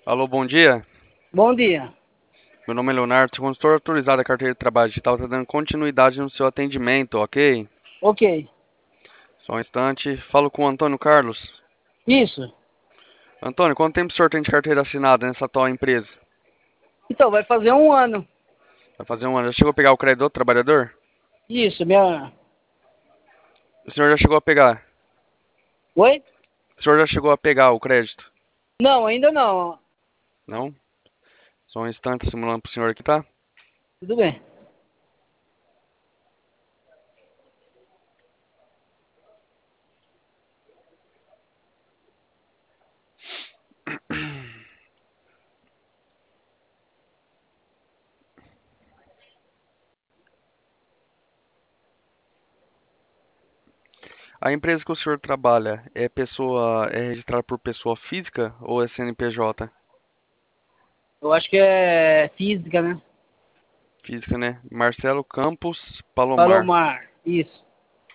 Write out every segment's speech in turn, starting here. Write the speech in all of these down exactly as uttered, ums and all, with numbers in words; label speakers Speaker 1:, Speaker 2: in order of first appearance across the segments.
Speaker 1: Alô, bom dia.
Speaker 2: Bom dia.
Speaker 1: Meu nome é Leonardo, sou consultor autorizado da carteira de trabalho digital, tá dando continuidade no seu atendimento, ok?
Speaker 2: Ok.
Speaker 1: Só um instante. Falo com o Antônio Carlos.
Speaker 2: Isso.
Speaker 1: Antônio, quanto tempo o senhor tem de carteira assinada nessa atual empresa?
Speaker 2: Então, vai fazer um ano.
Speaker 1: Vai fazer um ano. Já chegou a pegar o crédito do trabalhador?
Speaker 2: Isso, minha.
Speaker 1: O senhor já chegou a pegar?
Speaker 2: Oi?
Speaker 1: O senhor já chegou a pegar o crédito?
Speaker 2: Não, ainda não.
Speaker 1: Não? Só um instante, simulando pro senhor aqui, tá?
Speaker 2: Tudo bem.
Speaker 1: A empresa que o senhor trabalha é pessoa, é registrada por pessoa física ou é C N P J?
Speaker 2: Eu acho que é física, né?
Speaker 1: Física, né? Marcelo Campos Palomar.
Speaker 2: Palomar. Isso.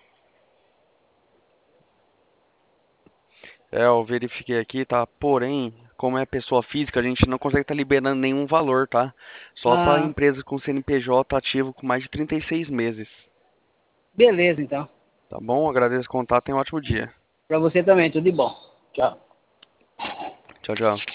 Speaker 1: É, eu verifiquei aqui, tá? Porém, como é pessoa física, a gente não consegue estar liberando nenhum valor, tá? Só para
Speaker 2: Ah,
Speaker 1: empresas com C N P J ativo com mais de trinta e seis meses.
Speaker 2: beleza, então.
Speaker 1: Tá bom? Agradeço o contato e um ótimo dia.
Speaker 2: Pra você também, tudo de bom. Tchau.
Speaker 1: Tchau, tchau.